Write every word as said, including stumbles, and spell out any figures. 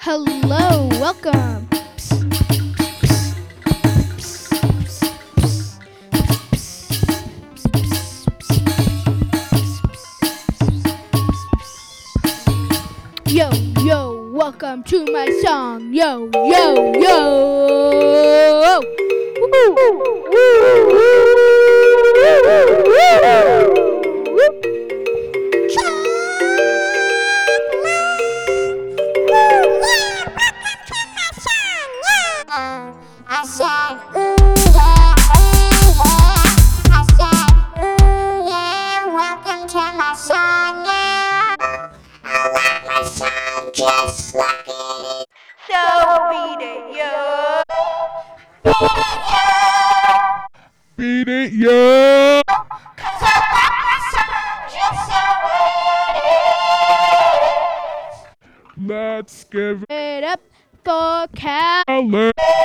Hello, welcome. Yo, yo, welcome to my song. Yo, yo, yo. I said, ooh yeah, ooh yeah. I said, ooh yeah, welcome to my song, yeah. I like my song just like it is. So beat it, yo. Beat it, yo! Cause I like my song just the way it is. Let's give It up for Cal. a